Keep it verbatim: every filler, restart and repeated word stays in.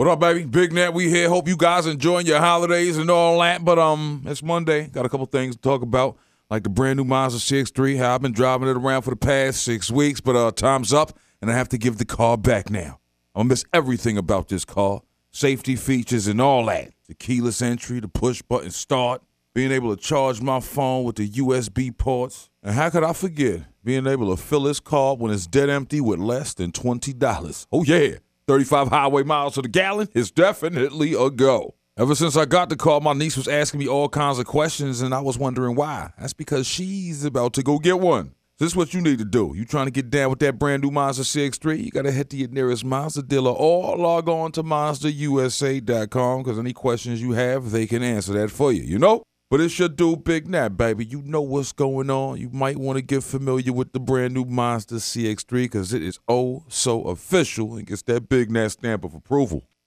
What up, baby? Big Nat, we here. Hope you guys enjoying your holidays and all that. But um, it's Monday. Got a couple things to talk about, like the brand new Mazda C X three, how I've been driving it around for the past six weeks. But uh, time's up, and I have to give the car back now. I'm gonna miss everything about this car, safety features and all that. The keyless entry, the push button start, being able to charge my phone with the U S B ports. And how could I forget being able to fill this car when it's dead empty with less than twenty dollars? Oh, yeah. thirty-five highway miles to the gallon is definitely a go. Ever since I got the car, my niece was asking me all kinds of questions, and I was wondering why. That's because she's about to go get one. This is what you need to do. You trying to get down with that brand new Mazda C X three, you got to head to your nearest Mazda dealer or log on to Mazda U S A dot com, because any questions you have, they can answer that for you, you know? But it's your dude, Big Nat, baby. You know what's going on. You might want to get familiar with the brand new Mazda C X three because it is oh so official and gets that Big Nat stamp of approval.